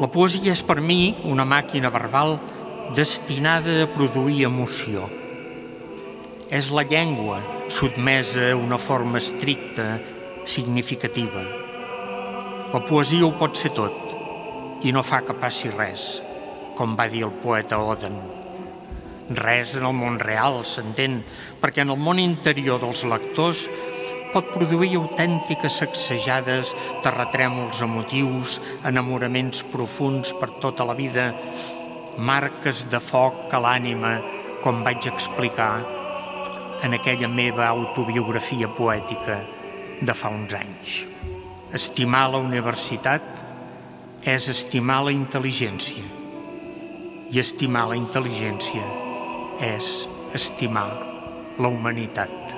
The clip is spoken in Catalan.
La poesia és per mi una màquina verbal destinada a produir emoció. És la llengua sotmesa a una forma estricta, significativa. La poesia ho pot ser tot i no fa que passi res, com va dir el poeta Oden. Res en el món real, s'entén, perquè en el món interior dels lectors pot produir autèntiques sacsejades, terratrèmols emotius, enamoraments profunds per tota la vida, marques de foc a l'ànima, com vaig explicar en aquella meva autobiografia poètica de fa uns anys. Estimar la universitat és estimar la intel·ligència, i estimar la intel·ligència és estimar la humanitat.